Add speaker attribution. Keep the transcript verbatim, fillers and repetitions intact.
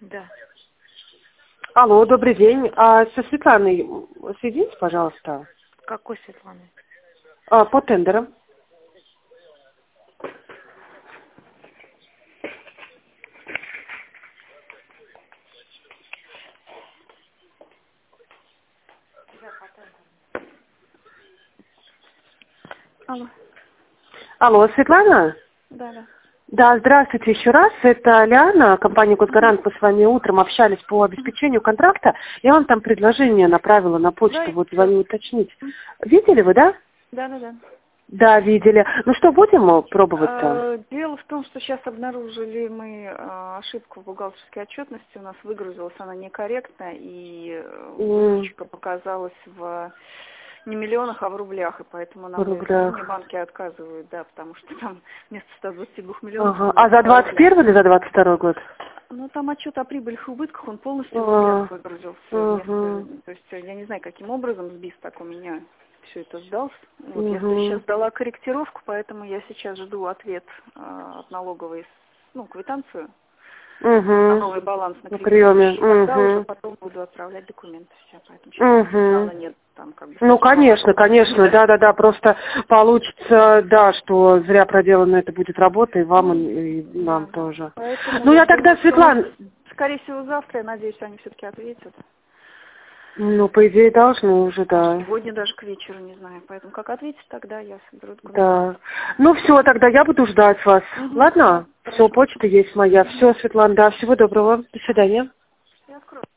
Speaker 1: Да.
Speaker 2: Алло, добрый день. А со Светланой соедините, пожалуйста.
Speaker 1: Какой Светланой?
Speaker 2: А, по тендерам.
Speaker 1: Алло.
Speaker 2: Алло, Светлана?
Speaker 1: Да, да.
Speaker 2: Да, здравствуйте еще раз. Это Лиана, компания «Госгарант». Мы с вами утром общались по обеспечению контракта. Я вам там предложение направила на почту.
Speaker 1: Да,
Speaker 2: Вот
Speaker 1: всё.
Speaker 2: звоню уточнить. Видели вы, да?
Speaker 1: Да, да, да.
Speaker 2: Да, видели. Ну что, будем пробовать-то?
Speaker 1: Э, Дело в том, что сейчас обнаружили мы э, ошибку в бухгалтерской отчетности. У нас выгрузилась она некорректно, и э,
Speaker 2: М,
Speaker 1: выручка показалась в не миллионах, а в рублях. И поэтому
Speaker 2: В
Speaker 1: нам в
Speaker 2: рублях.
Speaker 1: банки отказывают, да, потому что там вместо ста двадцати двух миллионов
Speaker 2: Ага.
Speaker 1: было
Speaker 2: А за
Speaker 1: два
Speaker 2: двадцать
Speaker 1: рубля.
Speaker 2: первый или за двадцать второй год?
Speaker 1: Ну, там отчет о прибылях и убытках, он полностью в
Speaker 2: А,
Speaker 1: рублях выгрузился. Вместо,
Speaker 2: угу,
Speaker 1: то есть я не знаю, каким образом СБИС так у меня все это сдался. Вот я сейчас
Speaker 2: угу,
Speaker 1: дала корректировку, поэтому я сейчас жду ответ э, от налоговой, ну, квитанцию на
Speaker 2: угу.
Speaker 1: новый баланс на
Speaker 2: На
Speaker 1: кредитный
Speaker 2: приеме.
Speaker 1: счет. Тогда уже
Speaker 2: Угу,
Speaker 1: потом буду отправлять документы все. Поэтому сейчас у меня сигнала
Speaker 2: угу.
Speaker 1: нет, там как бы
Speaker 2: Ну,
Speaker 1: сначала
Speaker 2: конечно, конечно,
Speaker 1: да.
Speaker 2: да-да-да, просто получится, да, что зря проделана это будет работа и вам,
Speaker 1: Ну,
Speaker 2: и, и нам
Speaker 1: да, да.
Speaker 2: тоже.
Speaker 1: Поэтому
Speaker 2: Ну,
Speaker 1: я
Speaker 2: я тогда,
Speaker 1: думаю, что, ну,
Speaker 2: Светлана,
Speaker 1: скорее всего, завтра, я надеюсь, они все-таки ответят.
Speaker 2: ну, по идее, должны уже,
Speaker 1: Может,
Speaker 2: да,
Speaker 1: сегодня даже к вечеру, не знаю. Поэтому как ответить, тогда я соберу документы.
Speaker 2: да. Ну, все, тогда я буду ждать вас.
Speaker 1: Угу, все,
Speaker 2: Ладно? Все,
Speaker 1: хорошо.
Speaker 2: почта есть моя.
Speaker 1: Угу.
Speaker 2: Все, Светлана, да, всего доброго. До свидания.
Speaker 1: Я открою.